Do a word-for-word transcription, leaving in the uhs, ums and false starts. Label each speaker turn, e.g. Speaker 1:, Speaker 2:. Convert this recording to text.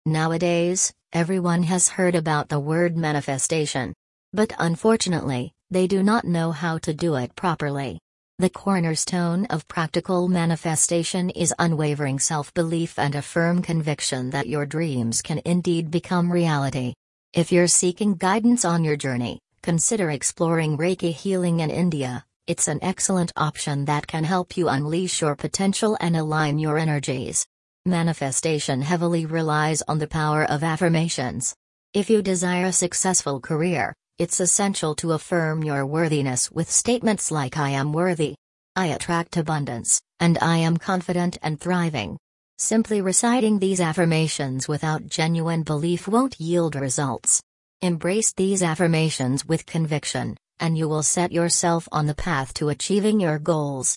Speaker 1: Nowadays, everyone has heard about the word manifestation. But unfortunately, they do not know how to do it properly. The cornerstone of practical manifestation is unwavering self-belief and a firm conviction that your dreams can indeed become reality. If you're seeking guidance on your journey, consider exploring Reiki healing in India. It's an excellent option that can help you unleash your potential and align your energies. Manifestation heavily relies on the power of affirmations. If you desire a successful career, it's essential to affirm your worthiness with statements like "I am worthy," "I attract abundance," and "I am confident and thriving." Simply reciting these affirmations without genuine belief won't yield results. Embrace these affirmations with conviction, and you will set yourself on the path to achieving your goals.